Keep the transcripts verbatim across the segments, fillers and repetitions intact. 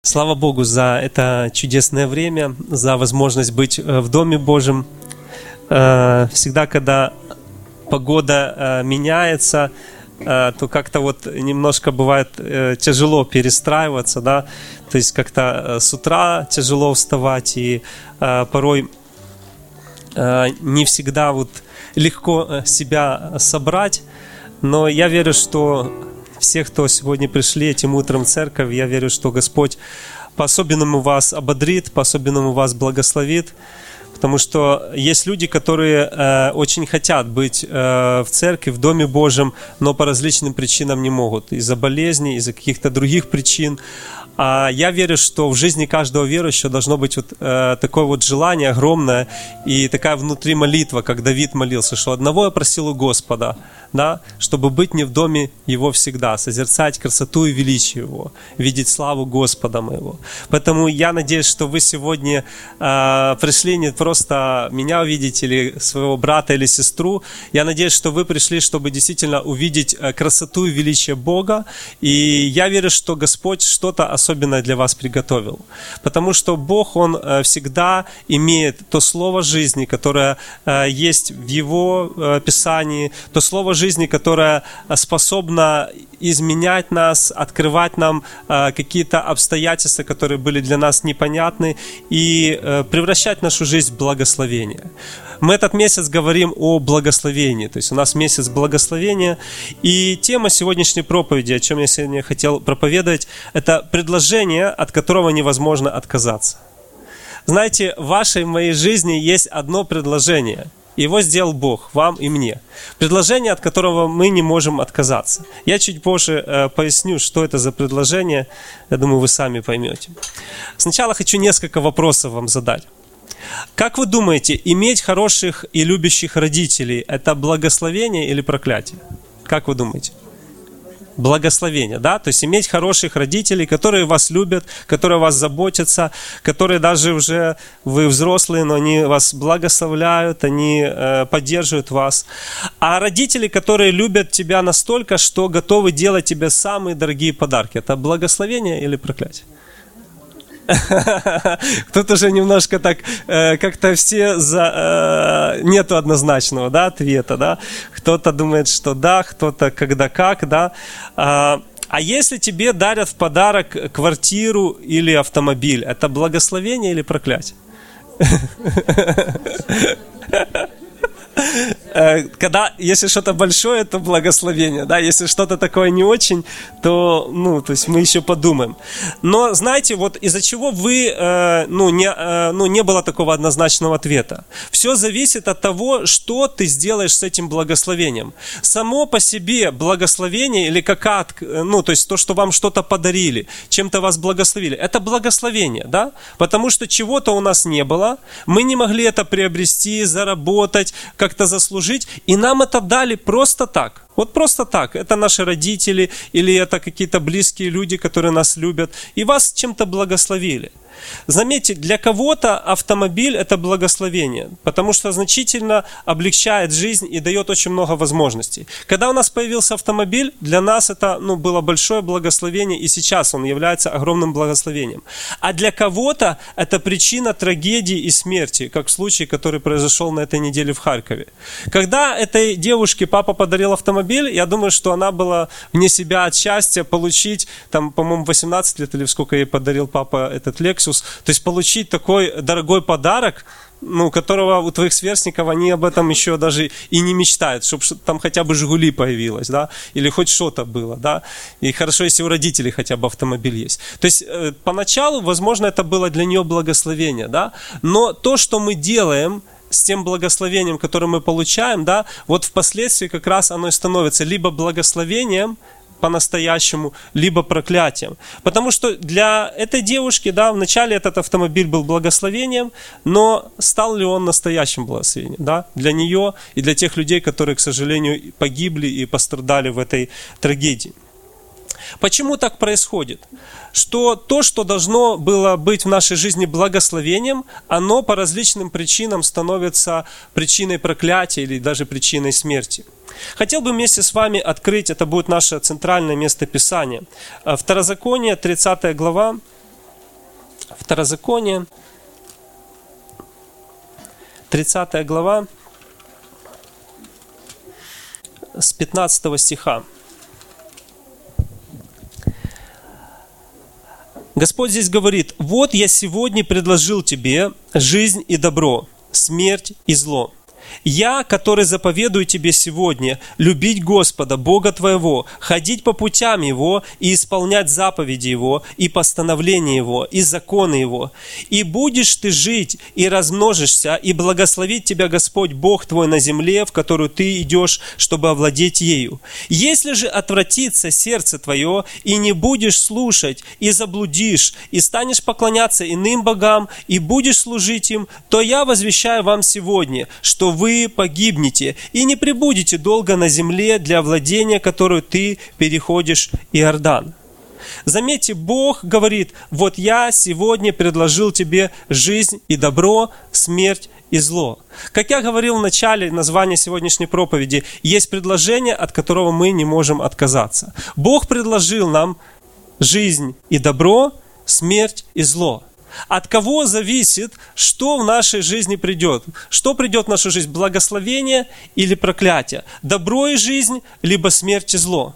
Слава Богу за это чудесное время, за возможность быть в Доме Божьем. Всегда, когда погода меняется, то как-то вот немножко бывает тяжело перестраиваться, да, то есть как-то с утра тяжело вставать, и порой не всегда вот легко себя собрать, но я верю, что все, кто сегодня пришли этим утром в церковь, я верю, что Господь по-особенному вас ободрит, по-особенному вас благословит, потому что есть люди, которые э, очень хотят быть э, в церкви, в Доме Божьем, но по различным причинам не могут, из-за болезней, из-за каких-то других причин. А я верю, что в жизни каждого верующего должно быть вот э, такое вот желание огромное и такая внутри молитва, как Давид молился, что одного я просил у Господа, да, чтобы быть мне в доме Его всегда, созерцать красоту и величие Его, видеть славу Господа моего. Поэтому я надеюсь, что вы сегодня э, пришли не просто меня увидеть или своего брата или сестру. Я надеюсь, что вы пришли, чтобы действительно увидеть красоту и величие Бога. И я верю, что Господь что-то особенное для вас приготовил. Потому что Бог, Он всегда имеет то слово жизни, которое есть в Его Писании, то слово жизни, которое способно изменять нас, открывать нам какие-то обстоятельства, которые были для нас непонятны, и превращать нашу жизнь в благословение. Мы этот месяц говорим о благословении, то есть у нас месяц благословения, и тема сегодняшней проповеди, о чем я сегодня хотел проповедовать, это предложение, от которого невозможно отказаться. Знаете, в вашей, в моей жизни есть одно предложение. Его сделал Бог, вам и мне. Предложение, от которого мы не можем отказаться. Я чуть позже э, поясню, что это за предложение. Я думаю, вы сами поймете. Сначала хочу несколько вопросов вам задать. Как вы думаете, иметь хороших и любящих родителей – это благословение или проклятие? Как вы думаете? Благословение, да? То есть иметь хороших родителей, которые вас любят, которые о вас заботятся, которые даже уже, вы взрослые, но они вас благословляют, они э, поддерживают вас. А родители, которые любят тебя настолько, что готовы делать тебе самые дорогие подарки – это благословение или проклятие? Тут уже немножко так, э, как-то все за, э, нету однозначного, да, ответа, да. Кто-то думает, что да, кто-то когда как, да. А, а если тебе дарят в подарок квартиру или автомобиль, это благословение или проклятие? Когда, если что-то большое, то благословение, да, если что-то такое не очень, то, ну, то есть мы еще подумаем. Но, знаете, вот из-за чего вы, э, ну, не, э, ну, не было такого однозначного ответа. Все зависит от того, что ты сделаешь с этим благословением. Само по себе благословение или какая, ну, то есть то, что вам что-то подарили, чем-то вас благословили, это благословение, да, потому что чего-то у нас не было, мы не могли это приобрести, заработать, как-то заслужить, и нам это дали просто так. Вот просто так. Это наши родители или это какие-то близкие люди, которые нас любят, и вас чем-то благословили. Заметьте, для кого-то автомобиль – это благословение, потому что значительно облегчает жизнь и дает очень много возможностей. Когда у нас появился автомобиль, для нас это, ну, было большое благословение, и сейчас он является огромным благословением. А для кого-то это причина трагедии и смерти, как в случае, который произошел на этой неделе в Харькове. Когда этой девушке папа подарил автомобиль, я думаю, что она была вне себя от счастья получить, там, по-моему, восемнадцать лет или сколько ей подарил папа этот Lexus. То есть получить такой дорогой подарок, ну, которого у твоих сверстников, они об этом еще даже и не мечтают, чтобы там хотя бы «Жигули» появилось, да, или хоть что-то было, да, и хорошо, если у родителей хотя бы автомобиль есть. То есть э, поначалу, возможно, это было для нее благословение, да, но то, что мы делаем с тем благословением, которое мы получаем, да, вот впоследствии как раз оно и становится либо благословением, по-настоящему, либо проклятием. Потому что для этой девушки, да, вначале этот автомобиль был благословением, но стал ли он настоящим благословением, да, для нее и для тех людей, которые, к сожалению, погибли и пострадали в этой трагедии. Почему так происходит? Что то, что должно было быть в нашей жизни благословением, оно по различным причинам становится причиной проклятия или даже причиной смерти. Хотел бы вместе с вами открыть, это будет наше центральное место Писания. Второзаконие, тридцатая глава, Второзаконие, тридцатая глава, с пятнадцатого стиха. Господь здесь говорит: «Вот я сегодня предложил тебе жизнь и добро, смерть и зло. Я, который заповедую тебе сегодня любить Господа, Бога твоего, ходить по путям Его и исполнять заповеди Его, и постановления Его, и законы Его. И будешь ты жить, и размножишься, и благословит тебя Господь Бог твой на земле, в которую ты идешь, чтобы овладеть ею. Если же отвратится сердце твое, и не будешь слушать, и заблудишь, и станешь поклоняться иным богам, и будешь служить им, то я возвещаю вам сегодня, что вы погибнете и не пребудете долго на земле для владения, которую ты переходишь Иордан». Заметьте, Бог говорит: вот я сегодня предложил тебе жизнь и добро, смерть и зло. Как я говорил в начале названия сегодняшней проповеди, есть предложение, от которого мы не можем отказаться. Бог предложил нам жизнь и добро, смерть и зло. От кого зависит, что в нашей жизни придет? Что придет в нашу жизнь? Благословение или проклятие? Добро и жизнь, либо смерть и зло?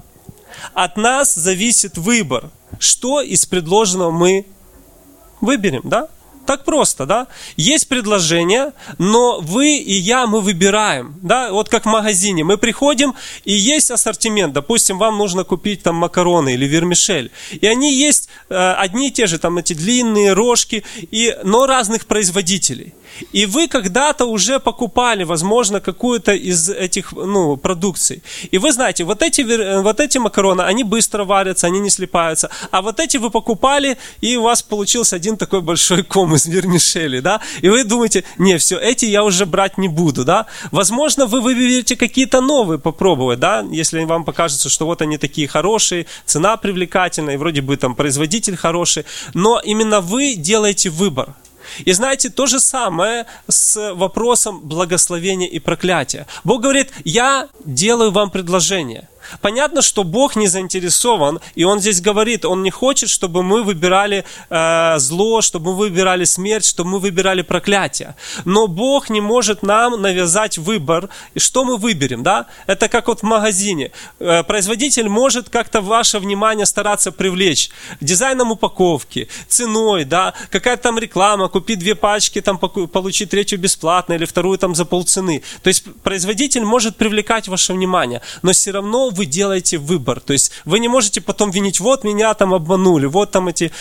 От нас зависит выбор, что из предложенного мы выберем, да? Так просто, да? Есть предложение, но вы и я, мы выбираем, да? Вот как в магазине. Мы приходим, и есть ассортимент. Допустим, вам нужно купить там макароны или вермишель. И они есть э, одни и те же, там эти длинные рожки, и, но разных производителей. И вы когда-то уже покупали, возможно, какую-то из этих, ну, продукций. И вы знаете, вот эти, вот эти макароны, они быстро варятся, они не слипаются. А вот эти вы покупали, и у вас получился один такой большой ком из вермишели, да? И вы думаете: не, все, эти я уже брать не буду, да? Возможно, вы выберете какие-то новые попробовать, да? Если вам покажется, что вот они такие хорошие, цена привлекательная, и вроде бы там производитель хороший. Но именно вы делаете выбор. И знаете, то же самое с вопросом благословения и проклятия. Бог говорит: я делаю вам предложение. Понятно, что Бог не заинтересован, и Он здесь говорит, Он не хочет, чтобы мы выбирали э, зло, чтобы мы выбирали смерть, чтобы мы выбирали проклятие. Но Бог не может нам навязать выбор, и что мы выберем, да? Это как вот в магазине. Э, производитель может как-то ваше внимание стараться привлечь дизайном упаковки, ценой, да, какая-то там реклама, купи две пачки, там, получи третью бесплатно, или вторую там за полцены. То есть производитель может привлекать ваше внимание, но все равно вы делаете выбор. То есть вы не можете потом винить: вот меня там обманули, вот там эти,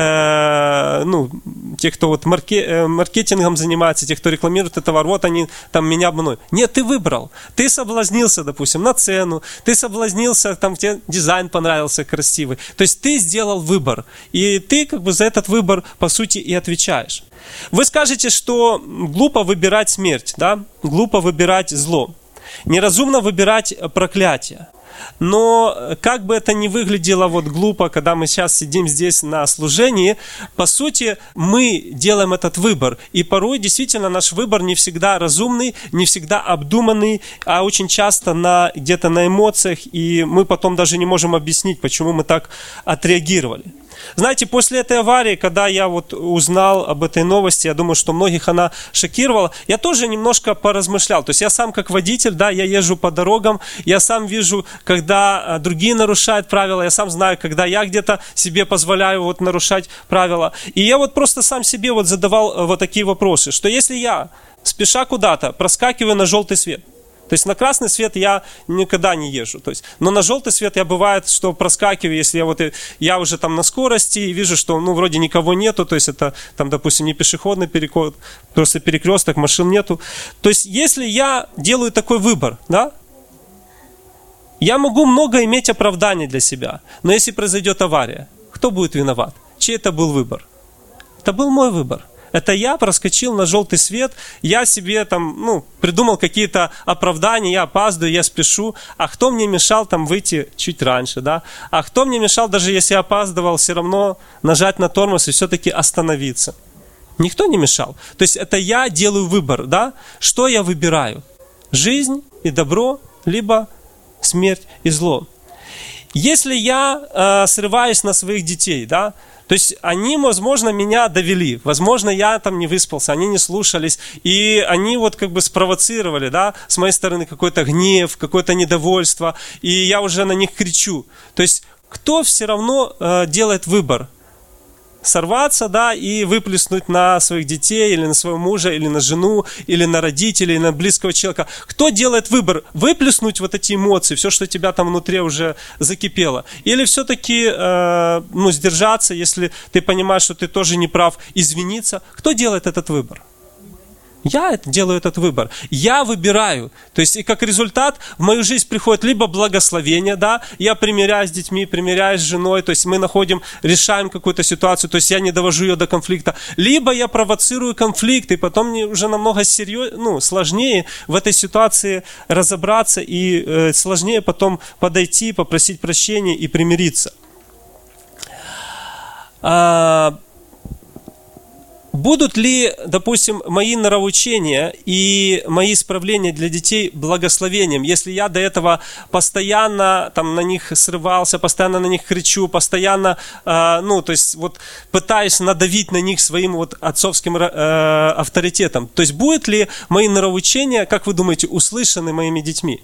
э, ну, те, кто вот марке, э, маркетингом занимается, те, кто рекламирует этот товар, вот они там меня обманули. Нет, ты выбрал. Ты соблазнился, допустим, на цену, ты соблазнился, там тебе дизайн понравился красивый. То есть ты сделал выбор. И ты как бы за этот выбор, по сути, и отвечаешь. Вы скажете, что глупо выбирать смерть, да? Глупо выбирать зло. Неразумно выбирать проклятие. Но как бы это ни выглядело вот глупо, когда мы сейчас сидим здесь на служении, по сути, мы делаем этот выбор. И порой действительно наш выбор не всегда разумный, не всегда обдуманный, а очень часто на, где-то на эмоциях, и мы потом даже не можем объяснить, почему мы так отреагировали. Знаете, после этой аварии, когда я вот узнал об этой новости, я думаю, что многих она шокировала, я тоже немножко поразмышлял. То есть я сам как водитель, да, я езжу по дорогам, я сам вижу, когда другие нарушают правила, я сам знаю, когда я где-то себе позволяю вот нарушать правила. И я вот просто сам себе вот задавал вот такие вопросы, что если я, спеша куда-то, проскакиваю на желтый свет, то есть на красный свет я никогда не езжу. То есть, но на желтый свет я бывает, что проскакиваю, если я вот я уже там на скорости и вижу, что ну вроде никого нету, то есть это там, допустим, не пешеходный переход, просто перекресток, машин нету. То есть если я делаю такой выбор, да, я могу много иметь оправданий для себя, но если произойдет авария, кто будет виноват? Чей это был выбор? Это был мой выбор. Это я проскочил на желтый свет, я себе там, ну, придумал какие-то оправдания, я опаздываю, я спешу. А кто мне мешал там выйти чуть раньше, да? А кто мне мешал, даже если я опаздывал, все равно нажать на тормоз и все-таки остановиться? Никто не мешал. То есть это я делаю выбор, да? Что я выбираю? Жизнь и добро, либо смерть и зло. Если я э, срываюсь на своих детей, да, то есть они, возможно, меня довели, возможно, я там не выспался, они не слушались, и они вот как бы спровоцировали, да, с моей стороны какой-то гнев, какое-то недовольство, и я уже на них кричу. То есть кто все равно э, делает выбор? Сорваться, да, и выплеснуть на своих детей, или на своего мужа, или на жену, или на родителей, или на близкого человека. Кто делает выбор? Выплеснуть вот эти эмоции, все, что у тебя там внутри уже закипело? Или все-таки, э, ну, сдержаться, если ты понимаешь, что ты тоже не прав, извиниться? Кто делает этот выбор? Я делаю этот выбор. Я выбираю. То есть, и как результат в мою жизнь приходит либо благословение, да, я примиряюсь с детьми, примиряюсь с женой, то есть мы находим, решаем какую-то ситуацию, то есть я не довожу ее до конфликта, либо я провоцирую конфликт, и потом мне уже намного серьез... ну, сложнее в этой ситуации разобраться и э, сложнее потом подойти, попросить прощения и примириться. А... Будут ли, допустим, мои нравоучения и мои исправления для детей благословением, если я до этого постоянно там на них срывался, постоянно на них кричу, постоянно, э, ну, то есть вот пытаюсь надавить на них своим вот отцовским э, авторитетом. То есть будет ли мои нравоучения, как вы думаете, услышаны моими детьми?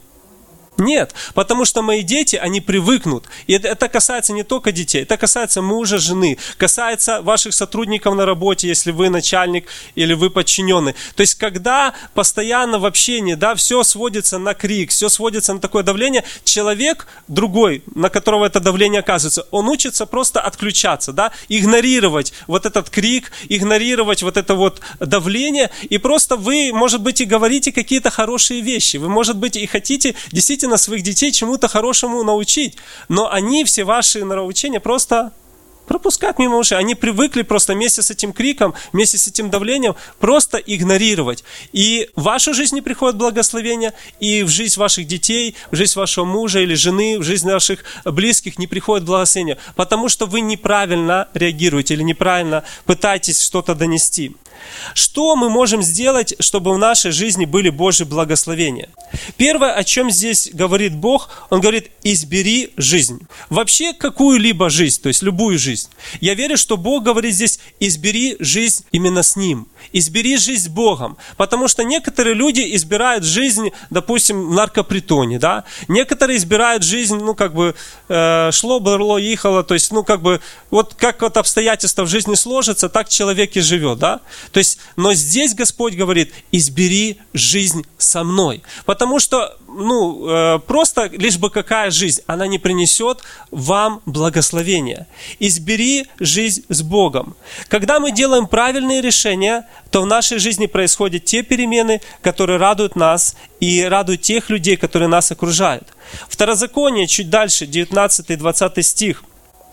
Нет, потому что мои дети, они привыкнут. И это касается не только детей, это касается мужа, жены, касается ваших сотрудников на работе, если вы начальник или вы подчиненный. То есть, когда постоянно в общении, да, все сводится на крик, все сводится на такое давление, человек другой, на которого это давление оказывается, он учится просто отключаться, да, игнорировать вот этот крик, игнорировать вот это вот давление, и просто вы, может быть, и говорите какие-то хорошие вещи, вы, может быть, и хотите действительно своих детей чему-то хорошему научить, но они все ваши нравоучения просто пропускают мимо ушей. Они привыкли просто вместе с этим криком, вместе с этим давлением просто игнорировать. И в вашу жизнь не приходит благословение, и в жизнь ваших детей, в жизнь вашего мужа или жены, в жизнь ваших близких не приходит благословение, потому что вы неправильно реагируете или неправильно пытаетесь что-то донести. Что мы можем сделать, чтобы в нашей жизни были Божьи благословения? Первое, о чем здесь говорит Бог, Он говорит: избери жизнь. Вообще какую-либо жизнь, то есть любую жизнь. Я верю, что Бог говорит здесь: избери жизнь именно с Ним. Избери жизнь с Богом. Потому что некоторые люди избирают жизнь, допустим, в наркопритоне, да? Некоторые избирают жизнь, ну, как бы, э, шло, брало, ехало, то есть, ну, как бы, вот как вот обстоятельства в жизни сложатся, так человек и живет, да? То есть, но здесь Господь говорит: избери жизнь со мной. Потому что, ну, э, просто лишь бы какая жизнь, она не принесет вам благословения. Избери жизнь с Богом. Когда мы делаем правильные решения, то в нашей жизни происходят те перемены, которые радуют нас и радуют тех людей, которые нас окружают. Второзаконие, чуть дальше, девятнадцатый-двадцатый стих.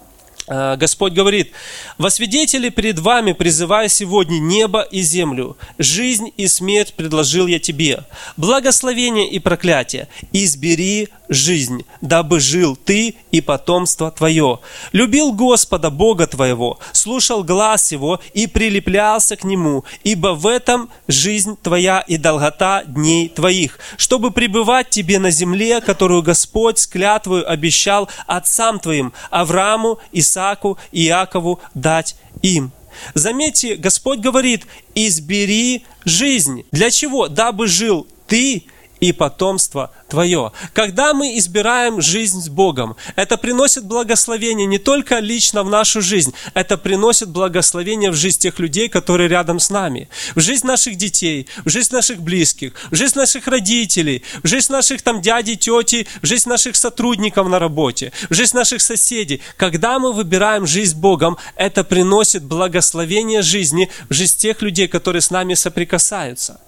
Господь говорит: «Во свидетели перед вами призываю сегодня небо и землю. Жизнь и смерть предложил я тебе. Благословение и проклятие. Избери жизнь, дабы жил ты и потомство твое. Любил Господа Бога твоего, слушал глас Его и прилеплялся к Нему, ибо в этом жизнь твоя и долгота дней твоих, чтобы пребывать тебе на земле, которую Господь с клятвою обещал отцам твоим, Аврааму, Исааку и Иакову, дать им». Заметьте, Господь говорит: избери жизнь. Для чего? Дабы жил ты и потомство твое. Когда мы избираем жизнь с Богом, это приносит благословение не только лично в нашу жизнь, это приносит благословение в жизнь тех людей, которые рядом с нами, в жизнь наших детей, в жизнь наших близких, в жизнь наших родителей, в жизнь наших там дядей, тети, в жизнь наших сотрудников на работе, в жизнь наших соседей. Когда мы выбираем жизнь с Богом, это приносит благословение жизни в жизнь тех людей, которые с нами соприкасаются.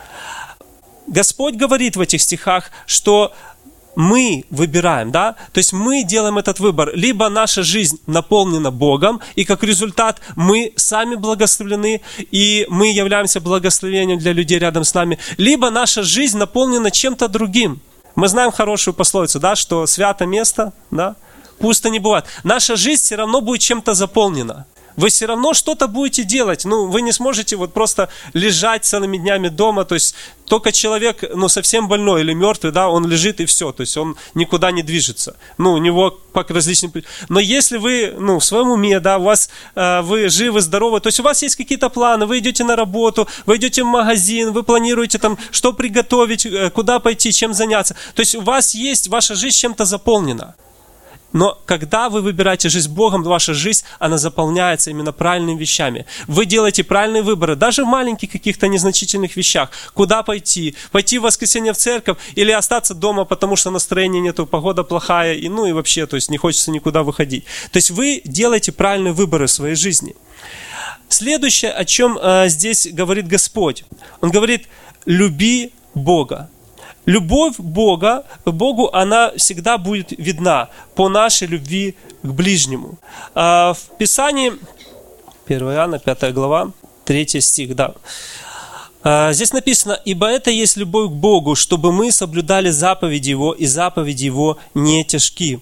Господь говорит в этих стихах, что мы выбираем, да, то есть мы делаем этот выбор. Либо наша жизнь наполнена Богом, и как результат мы сами благословлены, и мы являемся благословением для людей рядом с нами, либо наша жизнь наполнена чем-то другим. Мы знаем хорошую пословицу, да, что свято место, да, пусто не бывает. Наша жизнь все равно будет чем-то заполнена. Вы все равно что-то будете делать. Ну, вы не сможете вот просто лежать целыми днями дома. То есть только человек, ну, совсем больной или мертвый, да, он лежит и все. То есть он никуда не движется. Ну, у него по различным... Но если вы, ну, в своем уме, да, у вас, э, вы живы, здоровы, то есть у вас есть какие-то планы, вы идете на работу, вы идете в магазин, вы планируете там, что приготовить, э, куда пойти, чем заняться. То есть у вас есть, ваша жизнь чем-то заполнена. Но когда вы выбираете жизнь с Богом, ваша жизнь, она заполняется именно правильными вещами. Вы делаете правильные выборы, даже в маленьких каких-то незначительных вещах. Куда пойти? Пойти в воскресенье в церковь или остаться дома, потому что настроения нету, погода плохая, и, ну и вообще, то есть не хочется никуда выходить. То есть вы делаете правильные выборы в своей жизни. Следующее, о чем э, здесь говорит Господь. Он говорит: люби Бога. Любовь Бога, Богу, она всегда будет видна по нашей любви к ближнему. В Писании, первое Иоанна, пятая глава, третий стих, да. Здесь написано: «Ибо это есть любовь к Богу, чтобы мы соблюдали заповеди Его, и заповеди Его не тяжки».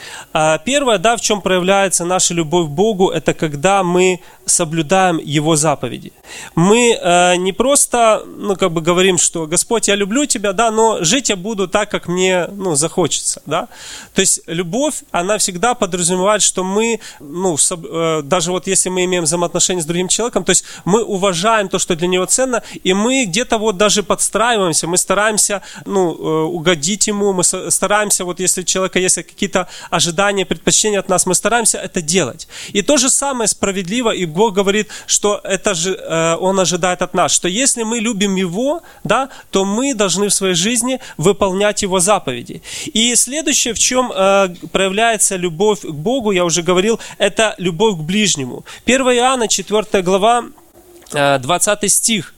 Первое, да, в чем проявляется наша любовь к Богу, это когда мы соблюдаем Его заповеди. Мы э, не просто, ну, как бы говорим, что Господь, я люблю Тебя, да, но жить я буду так, как мне, ну, захочется, да. То есть любовь, она всегда подразумевает, что мы, ну, соб, э, даже вот если мы имеем взаимоотношения с другим человеком, то есть мы уважаем то, что для него ценно, и мы где-то вот даже подстраиваемся, мы стараемся, ну, э, угодить ему, мы стараемся, вот если у человека есть какие-то ожидания, предпочтения от нас, мы стараемся это делать. И то же самое справедливо, и Бог говорит, что это же э, Он ожидает от нас, что если мы любим Его, да, то мы должны в своей жизни выполнять Его заповеди. И следующее, в чем э, проявляется любовь к Богу, я уже говорил, это любовь к ближнему. первое Иоанна, четвёртая глава, э, двадцатый стих.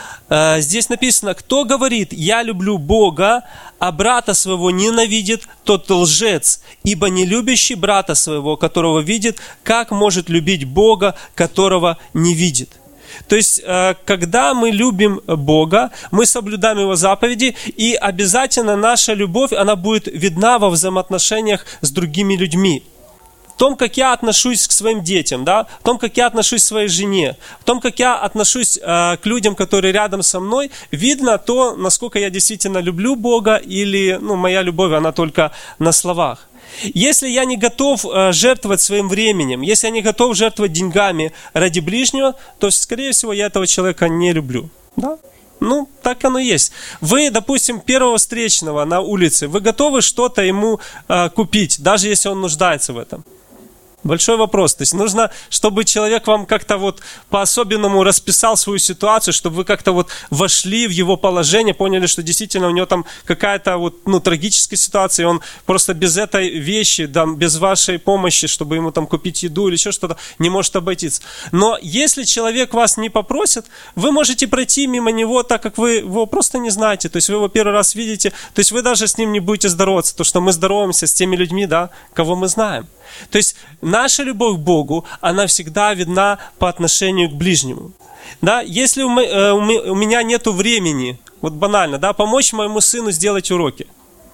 Здесь написано: «Кто говорит, я люблю Бога, а брата своего ненавидит, тот лжец, ибо не любящий брата своего, которого видит, как может любить Бога, которого не видит». То есть, когда мы любим Бога, мы соблюдаем Его заповеди, и обязательно наша любовь, она будет видна во взаимоотношениях с другими людьми. В том, как я отношусь к своим детям, да, в том, как я отношусь к своей жене, в том, как я отношусь э, к людям, которые рядом со мной, видно то, насколько я действительно люблю Бога, или, ну, моя любовь, она только на словах. Если я не готов э, жертвовать своим временем, если я не готов жертвовать деньгами ради ближнего, то, скорее всего, я этого человека не люблю, да? Ну, так оно и есть. Вы, допустим, первого встречного на улице, вы готовы что-то ему э, купить, даже если он нуждается в этом? Большой вопрос. То есть нужно, чтобы человек вам как-то вот по-особенному расписал свою ситуацию, чтобы вы как-то вот вошли в его положение, поняли, что действительно у него там какая-то вот, ну, трагическая ситуация, и он просто без этой вещи, да, без вашей помощи, чтобы ему там купить еду или еще что-то, не может обойтись. Но если человек вас не попросит, вы можете пройти мимо него, так как вы его просто не знаете, то есть вы его первый раз видите, то есть вы даже с ним не будете здороваться, потому что мы здороваемся с теми людьми, да, кого мы знаем. То есть наша любовь к Богу, она всегда видна по отношению к ближнему. Да, если у меня нет времени, вот банально, да, помочь моему сыну сделать уроки,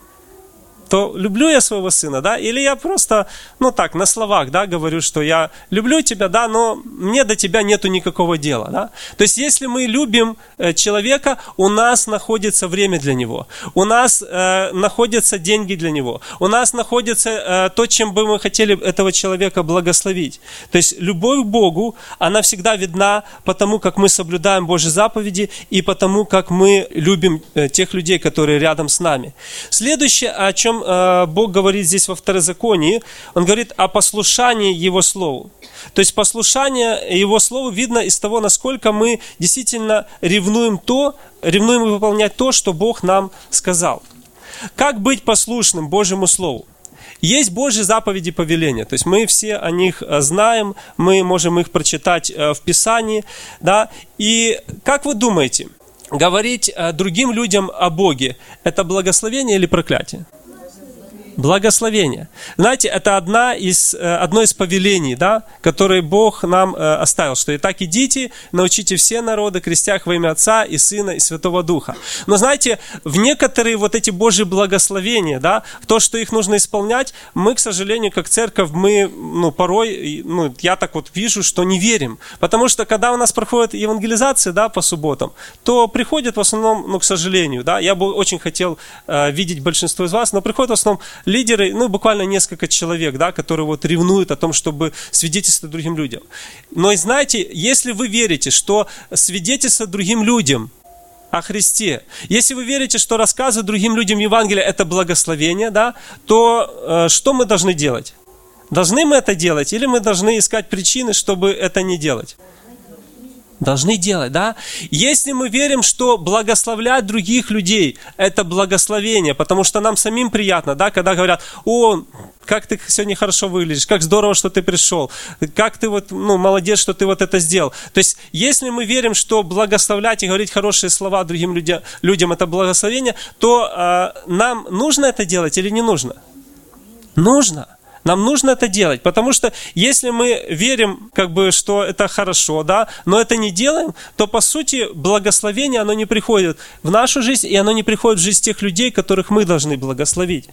то люблю я своего сына, да, или я просто, ну так, на словах, да, говорю, что я люблю тебя, да, но мне до тебя нету никакого дела, да. То есть, если мы любим человека, у нас находится время для него, у нас э, находятся деньги для него, у нас находится э, то, чем бы мы хотели этого человека благословить. То есть, любовь к Богу, она всегда видна потому, как мы соблюдаем Божьи заповеди и потому, как мы любим э, тех людей, которые рядом с нами. Следующее, о чем Бог говорит здесь во Второзаконии, Он говорит о послушании Его Слову. То есть послушание Его Слову видно из того, насколько мы действительно ревнуем то, ревнуем выполнять то, что Бог нам сказал. Как быть послушным Божьему Слову? Есть Божьи заповеди и повеления, то есть мы все о них знаем, мы можем их прочитать в Писании, да, и как вы думаете, говорить другим людям о Боге – это благословение или проклятие? Благословение. Знаете, это одна из, одно из повелений, да, которые Бог нам э, оставил, что «Итак, идите, научите все народы, крестя их во имя Отца и Сына и Святого Духа». Но знаете, в некоторые вот эти Божьи благословения, да, в то, что их нужно исполнять, мы, к сожалению, как церковь, мы ну, порой, ну, я так вот вижу, что не верим. Потому что, когда у нас проходит евангелизация, да, по субботам, то приходят в основном, ну, к сожалению, да, я бы очень хотел э, видеть большинство из вас, но приходят в основном лидеры, ну, буквально несколько человек, да, которые вот ревнуют о том, чтобы свидетельствовать другим людям. Но и знаете, если вы верите, что свидетельство другим людям о Христе, если вы верите, что рассказывать другим людям Евангелие – это благословение, да, то э, что мы должны делать? Должны мы это делать или мы должны искать причины, чтобы это не делать? Должны делать, да? Если мы верим, что благословлять других людей – это благословение, потому что нам самим приятно, да, когда говорят: «О, как ты сегодня хорошо выглядишь, как здорово, что ты пришел, как ты вот, ну, молодец, что ты вот это сделал». То есть, если мы верим, что благословлять и говорить хорошие слова другим людям, людям – это благословение, то э, нам нужно это делать или не нужно? Нужно. Нам нужно это делать, потому что если мы верим, как бы, что это хорошо, да, но это не делаем, то, по сути, благословение, оно не приходит в нашу жизнь, и оно не приходит в жизнь тех людей, которых мы должны благословить.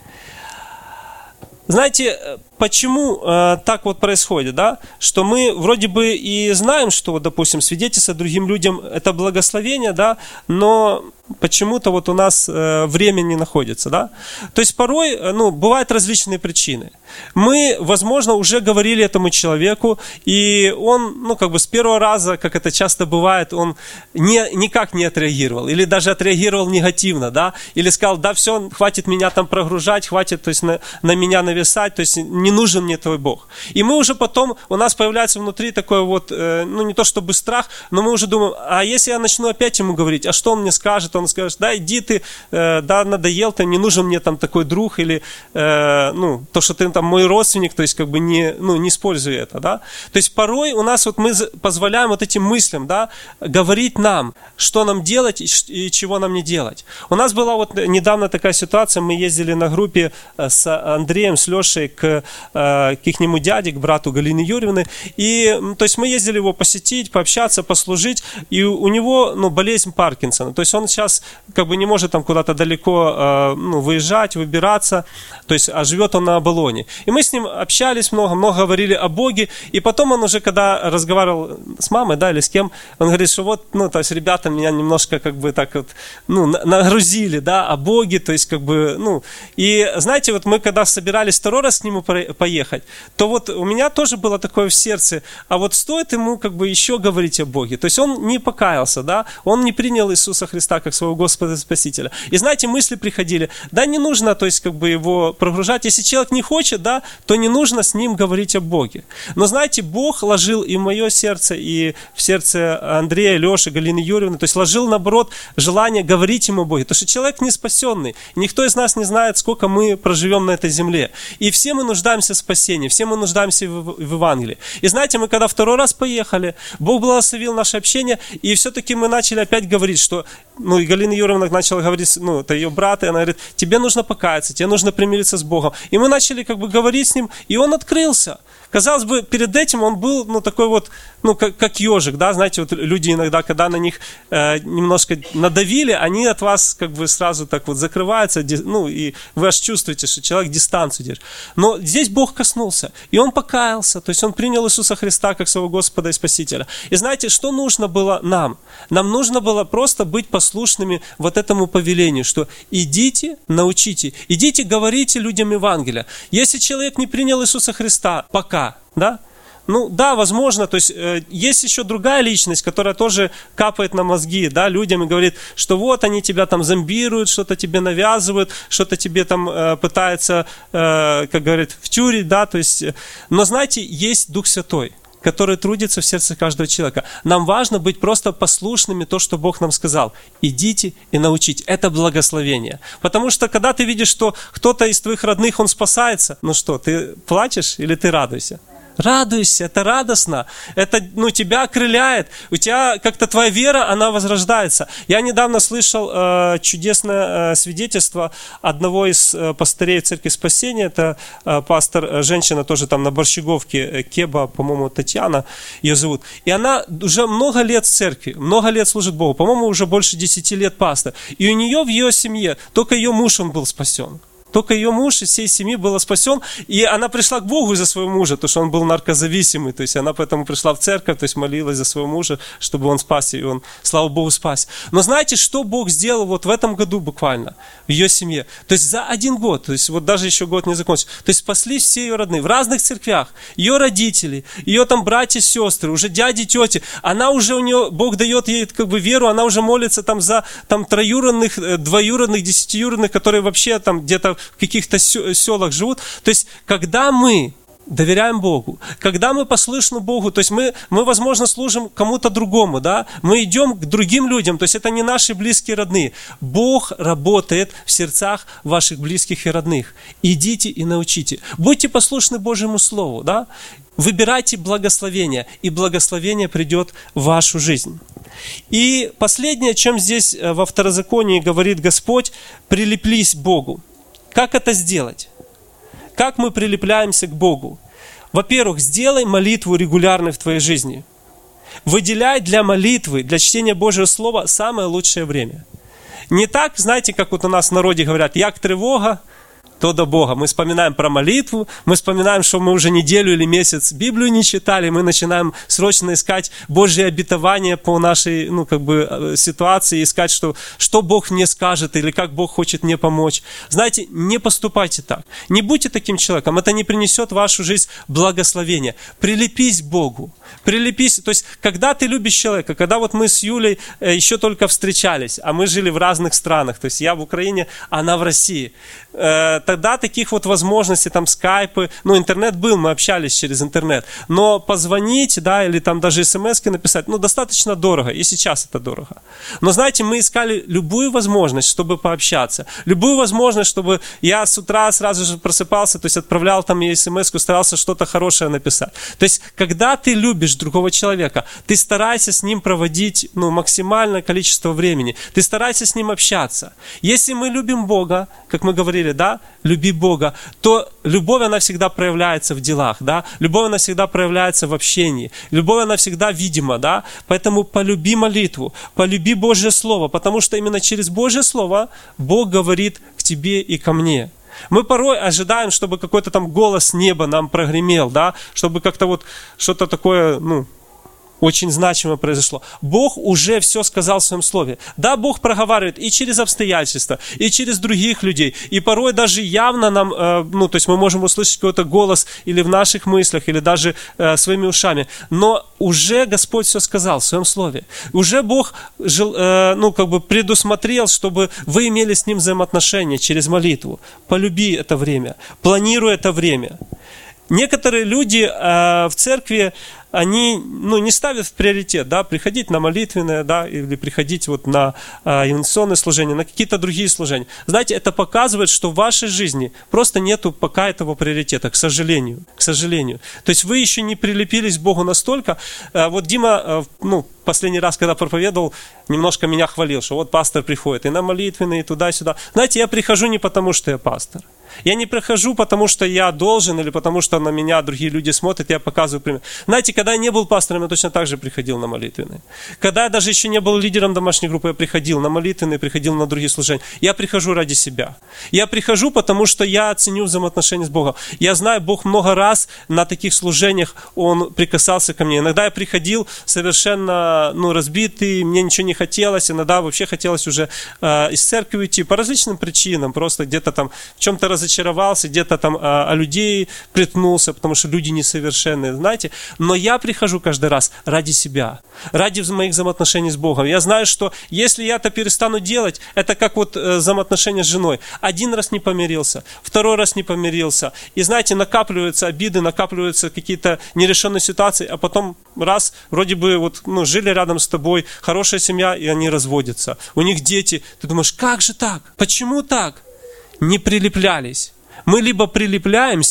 Знаете, почему э, так вот происходит, да? Что мы вроде бы и знаем, что, вот, допустим, свидетельство другим людям – это благословение, да, но почему-то вот у нас э, время не находится, да? То есть порой, ну, бывают различные причины. Мы, возможно, уже говорили этому человеку, и он, ну, как бы с первого раза, как это часто бывает, он не, никак не отреагировал, или даже отреагировал негативно, да? Или сказал: да все, хватит меня там прогружать, хватит, то есть на, на меня нависать, то есть не нужен мне твой Бог. И мы уже потом, у нас появляется внутри такой вот, э, ну, не то чтобы страх, но мы уже думаем: а если я начну опять ему говорить, а что он мне скажет? Он скажет: да, иди ты, э, да, надоел ты, не нужен мне там такой друг, или, э, ну, то, что ты там мой родственник, то есть, как бы, не, ну, не используй это, да. То есть, порой у нас вот мы позволяем вот этим мыслям, да, говорить нам, что нам делать и, и чего нам не делать. У нас была вот недавно такая ситуация, мы ездили на группе с Андреем, с Лешей к, э, к ихнему дяде, к брату Галины Юрьевны, и, то есть, мы ездили его посетить, пообщаться, послужить, и у него, ну, болезнь Паркинсона, то есть, он сейчас как бы не может там куда-то далеко э, ну, выезжать, выбираться, то есть, а живет он на Оболоне. И мы с ним общались много, много говорили о Боге, и потом он уже, когда разговаривал с мамой, да, или с кем, он говорит, что вот, ну, то есть, ребята меня немножко как бы так вот, ну, нагрузили, да, о Боге, то есть, как бы, ну, и знаете, вот мы когда собирались второй раз к нему поехать, то вот у меня тоже было такое в сердце, а вот стоит ему как бы еще говорить о Боге, то есть, он не покаялся, да, он не принял Иисуса Христа как своего Господа и Спасителя. И знаете, мысли приходили: да, не нужно, то есть, как бы его прогружать, если человек не хочет, да, то не нужно с ним говорить о Боге. Но знаете, Бог ложил и в мое сердце, и в сердце Андрея, Леши, Галины Юрьевны, то есть ложил, наоборот, желание говорить ему о Боге. Потому что человек не спасенный, никто из нас не знает, сколько мы проживем на этой земле. И все мы нуждаемся в спасении, все мы нуждаемся в, в Евангелии. И знаете, мы когда второй раз поехали, Бог благословил наше общение, и все-таки мы начали опять говорить, что, ну, и Галина Юрьевна начала говорить, ну, это ее брат, и она говорит: тебе нужно покаяться, тебе нужно примириться с Богом. И мы начали как бы говорить с ним, и он открылся. Казалось бы, перед этим он был, ну, такой вот, ну, как, как ежик, да, знаете, вот люди иногда, когда на них э, немножко надавили, они от вас как бы сразу так вот закрываются, ну, и вы аж чувствуете, что человек дистанцию держит. Но здесь Бог коснулся, и он покаялся, то есть он принял Иисуса Христа как своего Господа и Спасителя. И знаете, что нужно было нам? Нам нужно было просто быть послушными вот этому повелению, что идите, научите, идите, говорите людям Евангелие. Если человек не принял Иисуса Христа пока, да, ну да, возможно, то есть э, есть еще другая личность, которая тоже капает на мозги, да, людям и говорит, что вот они тебя там зомбируют, что-то тебе навязывают, что-то тебе там э, пытаются, э, как говорят, втюрить, да, то есть, э, но знаете, есть Дух Святой, который трудится в сердце каждого человека. Нам важно быть просто послушными то, что Бог нам сказал. Идите и научите. Это благословение. Потому что, когда ты видишь, что кто-то из твоих родных, он спасается, ну что, ты плачешь или ты радуешься? Радуйся, это радостно, это, ну, тебя окрыляет, у тебя как-то твоя вера, она возрождается. Я недавно слышал э, чудесное э, свидетельство одного из э, пастырей Церкви Спасения, это э, пастор, э, женщина тоже там на Борщеговке, э, Кеба, по-моему, Татьяна ее зовут. И она уже много лет в церкви, много лет служит Богу, по-моему, уже больше десяти лет пастор. И у нее в ее семье только ее муж, он был спасен. Только ее муж из всей семьи был спасен, и она пришла к Богу из-за своего мужа, потому что он был наркозависимый, то есть она поэтому пришла в церковь, то есть молилась за своего мужа, чтобы он спасся, и он, слава Богу, спасся. Но знаете, что Бог сделал вот в этом году буквально, в ее семье? То есть за один год, то есть вот даже еще год не закончился, то есть спаслись все ее родные, в разных церквях, ее родители, ее там братья, сестры, уже дяди, тети, она уже у нее, Бог дает ей как бы веру, она уже молится там за там троюродных, двоюродных, десятиюродных, которые вообще там где-то в каких-то селах живут. То есть, когда мы доверяем Богу, когда мы послушны Богу, то есть мы, мы, возможно, служим кому-то другому, да, мы идем к другим людям, то есть это не наши близкие родные. Бог работает в сердцах ваших близких и родных. Идите и научите. Будьте послушны Божьему Слову, да, выбирайте благословение, и благословение придет в вашу жизнь. И последнее, о чем здесь во Второзаконии говорит Господь, прилеплись к Богу. Как это сделать? Как мы прилепляемся к Богу? Во-первых, сделай молитву регулярной в твоей жизни. Выделяй для молитвы, для чтения Божьего Слова самое лучшее время. Не так, знаете, как вот у нас в народе говорят, як тревога, то до Бога. Мы вспоминаем про молитву, мы вспоминаем, что мы уже неделю или месяц Библию не читали, мы начинаем срочно искать Божьи обетования по нашей, ну, как бы, ситуации, искать, что, что Бог мне скажет или как Бог хочет мне помочь. Знаете, не поступайте так. Не будьте таким человеком, это не принесет в вашу жизнь благословения. Прилепись к Богу. Прилепись, то есть, когда ты любишь человека, когда вот мы с Юлей еще только встречались, а мы жили в разных странах, то есть я в Украине, она в России, тогда таких вот возможностей, там скайпы, ну интернет был, мы общались через интернет, но позвонить, да, или там даже смс-ки написать, ну достаточно дорого, и сейчас это дорого. Но знаете, мы искали любую возможность, чтобы пообщаться, любую возможность, чтобы я с утра сразу же просыпался, то есть отправлял там ей смс-ку, старался что-то хорошее написать. То есть, когда ты любишь другого человека, ты старайся с ним проводить, ну, максимальное количество времени, ты старайся с ним общаться. Если мы любим Бога, как мы говорили, да, люби Бога, то любовь, она всегда проявляется в делах, да, любовь, она всегда проявляется в общении, любовь, она всегда видима, да, поэтому полюби молитву, полюби Божье Слово, потому что именно через Божье Слово Бог говорит к тебе и ко мне. Мы порой ожидаем, чтобы какой-то там голос с неба нам прогремел, да, чтобы как-то вот что-то такое, ну, очень значимое произошло. Бог уже все сказал в своем слове. Да, Бог проговаривает и через обстоятельства, и через других людей, и порой даже явно нам, э, ну, то есть мы можем услышать какой-то голос или в наших мыслях, или даже э, своими ушами, но уже Господь все сказал в своем слове. Уже Бог, жил, э, ну, как бы предусмотрел, чтобы вы имели с Ним взаимоотношения через молитву. Полюби это время, планируй это время. Некоторые люди э, в церкви, они, ну, не ставят в приоритет, да, приходить на молитвенное, да, или приходить вот на э, инвестиционное служение, на какие-то другие служения. Знаете, это показывает, что в вашей жизни просто нету пока этого приоритета, к сожалению, к сожалению. То есть вы еще не прилепились к Богу настолько. Э, вот Дима, э, ну, последний раз, когда проповедовал, немножко меня хвалил, что вот пастор приходит и на молитвенные, и туда-сюда. Знаете, я прихожу не потому, что я пастор. Я не прихожу, потому что я должен, или потому что на меня другие люди смотрят, я показываю пример. Знаете, когда я не был пастором, я точно так же приходил на молитвенные. Когда я даже еще не был лидером домашней группы, я приходил на молитвенные, приходил на другие служения. Я прихожу ради себя. Я прихожу, потому что я ценю взаимоотношения с Богом. Я знаю, Бог много раз на таких служениях, Он прикасался ко мне. Иногда я приходил совершенно, ну, разбитый, мне ничего не хотелось, иногда вообще хотелось уже э, из церкви уйти по различным причинам, просто где-то там в чем-то разочаровался, где-то там а, а людей приткнулся, потому что люди несовершенные, знаете. Но я прихожу каждый раз ради себя, ради моих взаимоотношений с Богом. Я знаю, что если я это перестану делать, это как вот э, взаимоотношения с женой. Один раз не помирился, второй раз не помирился. И знаете, накапливаются обиды, накапливаются какие-то нерешенные ситуации, а потом раз, вроде бы вот, ну, жили рядом с тобой, хорошая семья, и они разводятся. У них дети. Ты думаешь, как же так? Почему так? Не прилеплялись. Мы либо прилепляемся,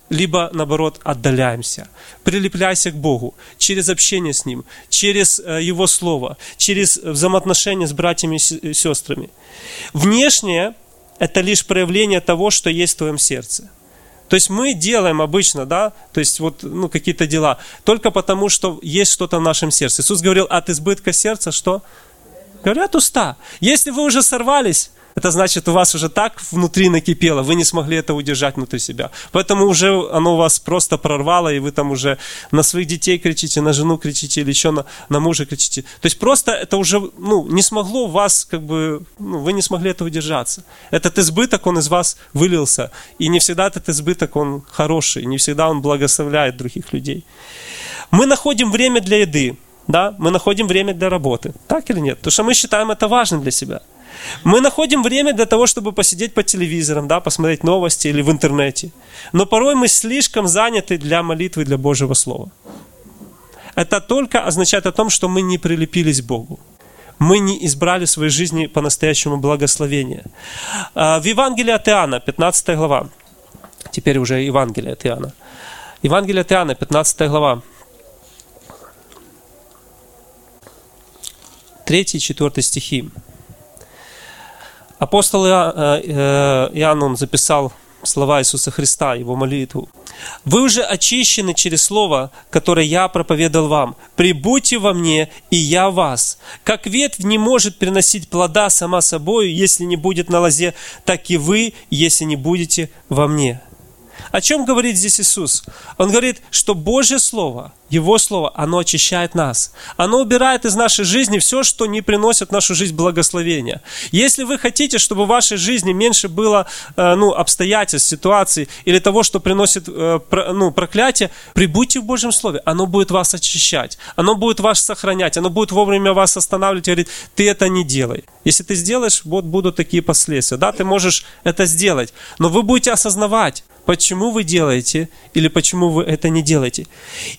либо, наоборот, отдаляемся. Прилепляйся к Богу через общение с Ним, через Его Слово, через взаимоотношения с братьями и сестрами. Внешнее – это лишь проявление того, что есть в твоем сердце. То есть мы делаем обычно, да, то есть вот ну, какие-то дела, только потому, что есть что-то в нашем сердце. Иисус говорил, от избытка сердца что? Говорят уста. Если вы уже сорвались, это значит, у вас уже так внутри накипело, вы не смогли это удержать внутри себя. Поэтому уже оно вас просто прорвало, и вы там уже на своих детей кричите, на жену кричите, или еще на, на мужа кричите. То есть просто это уже ну, не смогло вас, как бы, ну, вы не смогли это удержаться. Этот избыток, он из вас вылился. И не всегда этот избыток, он хороший, не всегда он благословляет других людей. Мы находим время для еды, да? Мы находим время для работы. Так или нет? Потому что мы считаем это важным для себя. Мы находим время для того, чтобы посидеть по телевизорам, да, посмотреть новости или в интернете. Но порой мы слишком заняты для молитвы, для Божьего Слова. Это только означает о том, что мы не прилепились к Богу. Мы не избрали в своей жизни по-настоящему благословения. В Евангелии от Иоанна, пятнадцатая глава. Теперь уже Евангелие от Иоанна. Евангелие от Иоанна, пятнадцатая глава. третий и четвёртый стихи. Апостол Иоанн, он записал слова Иисуса Христа, его молитву. «Вы уже очищены через слово, которое я проповедовал вам. Прибудьте во мне, и я в вас. Как ветвь не может приносить плода сама собою, если не будет на лозе, так и вы, если не будете во мне». О чем говорит здесь Иисус? Он говорит, что Божье Слово, Его Слово, оно очищает нас. Оно убирает из нашей жизни все, что не приносит в нашу жизнь благословения. Если вы хотите, чтобы в вашей жизни меньше было ну, обстоятельств, ситуаций или того, что приносит ну, проклятие, прибудьте в Божьем Слове. Оно будет вас очищать. Оно будет вас сохранять. Оно будет вовремя вас останавливать и говорить, ты это не делай. Если ты сделаешь, вот будут такие последствия. Да, ты можешь это сделать. Но вы будете осознавать, почему вы делаете или почему вы это не делаете.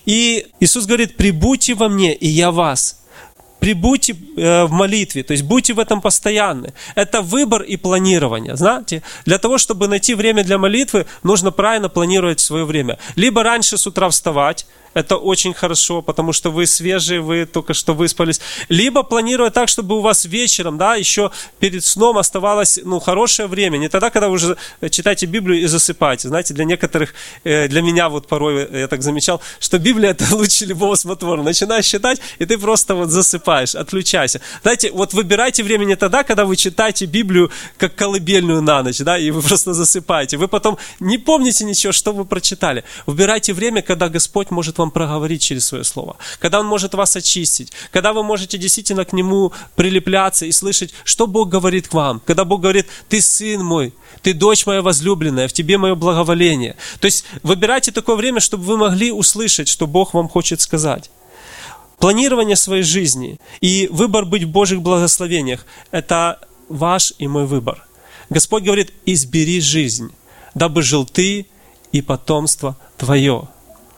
И Иисус говорит, прибудьте во мне, и я вас. Прибудьте э, в молитве, то есть будьте в этом постоянны. Это выбор и планирование. Знаете, для того, чтобы найти время для молитвы, нужно правильно планировать свое время. Либо раньше с утра вставать, это очень хорошо, потому что вы свежие, вы только что выспались. Либо планировать так, чтобы у вас вечером, да, еще перед сном оставалось ну, хорошее время. Не тогда, когда вы уже читаете Библию и засыпаете. Знаете, для некоторых, для меня вот порой, я так замечал, что Библия это лучше любого снотворного. Начинаешь читать, и ты просто вот засыпаешь, отключайся. Знаете, вот выбирайте время не тогда, когда вы читаете Библию как колыбельную на ночь, да, и вы просто засыпаете. Вы потом не помните ничего, что вы прочитали. Выбирайте время, когда Господь может вам проговорить через свое слово, когда Он может вас очистить, когда вы можете действительно к Нему прилепляться и слышать, что Бог говорит к вам, когда Бог говорит, ты сын мой, ты дочь моя возлюбленная, в тебе мое благоволение. То есть выбирайте такое время, чтобы вы могли услышать, что Бог вам хочет сказать. Планирование своей жизни и выбор быть в Божьих благословениях – это ваш и мой выбор. Господь говорит, избери жизнь, дабы жил ты и потомство твое.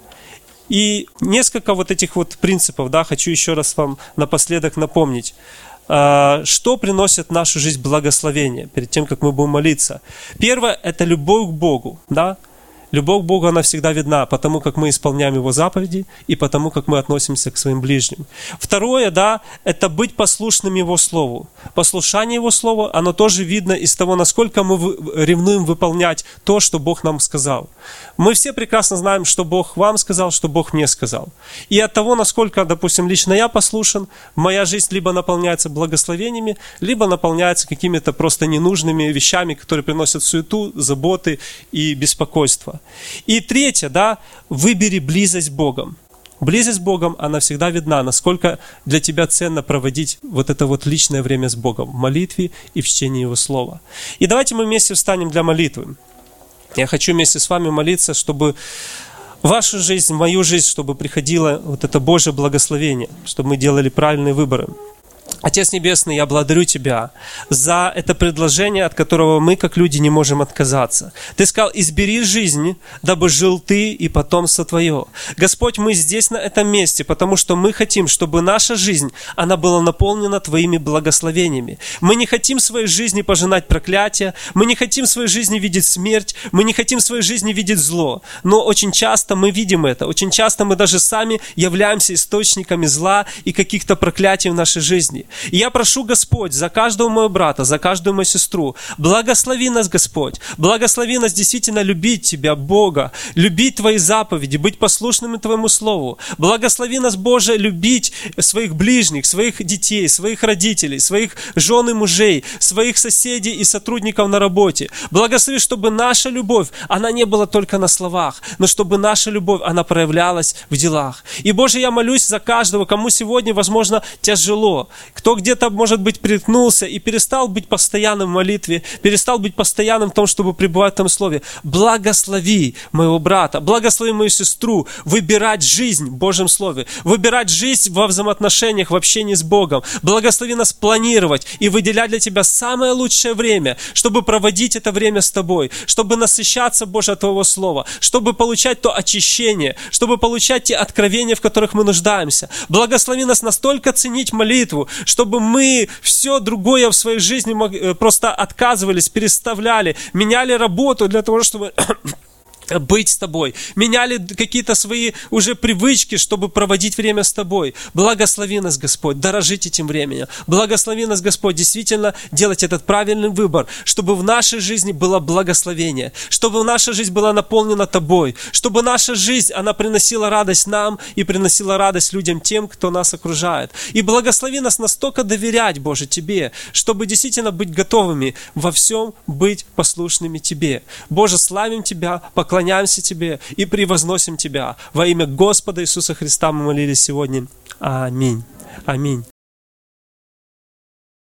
И несколько вот этих вот принципов, да, хочу еще раз вам напоследок напомнить, что приносит в нашу жизнь благословение перед тем, как мы будем молиться. Первое – это любовь к Богу, да. Любовь к Богу, она всегда видна, потому как мы исполняем Его заповеди и потому как мы относимся к своим ближним. Второе, да, это быть послушным Его Слову. Послушание Его Слова, оно тоже видно из того, насколько мы ревнуем выполнять то, что Бог нам сказал. Мы все прекрасно знаем, что Бог вам сказал, что Бог мне сказал. И от того, насколько, допустим, лично я послушен, моя жизнь либо наполняется благословениями, либо наполняется какими-то просто ненужными вещами, которые приносят суету, заботы и беспокойство. И третье, да, выбери близость с Богом. Близость с Богом, она всегда видна, насколько для тебя ценно проводить вот это вот личное время с Богом в молитве и в чтении Его Слова. И давайте мы вместе встанем для молитвы. Я хочу вместе с вами молиться, чтобы в вашу жизнь, в мою жизнь, чтобы приходило вот это Божье благословение, чтобы мы делали правильные выборы. Отец Небесный, я благодарю Тебя за это предложение, от которого мы, как люди, не можем отказаться. Ты сказал: избери жизнь, дабы жил Ты и потомство Твое. Господь, мы здесь, на этом месте, потому что мы хотим, чтобы наша жизнь, она была наполнена Твоими благословениями. Мы не хотим в своей жизни пожинать проклятие, мы не хотим в своей жизни видеть смерть, мы не хотим в своей жизни видеть зло. Но очень часто мы видим это, очень часто мы даже сами являемся источниками зла и каких-то проклятий в нашей жизни. И я прошу, Господь, за каждого моего брата, за каждую мою сестру, благослови нас, Господь, благослови нас действительно любить Тебя, Бога, любить Твои заповеди, быть послушными Твоему Слову. Благослови нас, Боже, любить своих ближних, своих детей, своих родителей, своих жен и мужей, своих соседей и сотрудников на работе. Благослови, чтобы наша любовь, она не была только на словах, но чтобы наша любовь, она проявлялась в делах. И, Боже, я молюсь за каждого, кому сегодня, возможно, тяжело, кто где-то, может быть, приткнулся и перестал быть постоянным в молитве, перестал быть постоянным в том, чтобы пребывать в том Слове. Благослови моего брата, благослови мою сестру выбирать жизнь в Божьем Слове, выбирать жизнь во взаимоотношениях, в общении с Богом. Благослови нас планировать и выделять для Тебя самое лучшее время, чтобы проводить это время с Тобой, чтобы насыщаться, Боже, от Твоего Слова, чтобы получать то очищение, чтобы получать те откровения, в которых мы нуждаемся. Благослови нас настолько ценить молитву, чтобы мы все другое в своей жизни просто отказывались, переставляли, меняли работу для того, чтобы быть с Тобой, меняли какие-то свои уже привычки, чтобы проводить время с Тобой. Благослови нас, Господь, дорожить этим временем. Благослови нас, Господь, действительно делать этот правильный выбор, чтобы в нашей жизни было благословение, чтобы наша жизнь была наполнена Тобой, чтобы наша жизнь, она приносила радость нам и приносила радость людям, тем, кто нас окружает. И благослови нас настолько доверять, Боже, Тебе, чтобы действительно быть готовыми во всем быть послушными Тебе. Боже, славим Тебя, поклоняемся Поклоняемся Тебе и превозносим Тебя. Во имя Господа Иисуса Христа мы молились сегодня. Аминь. Аминь.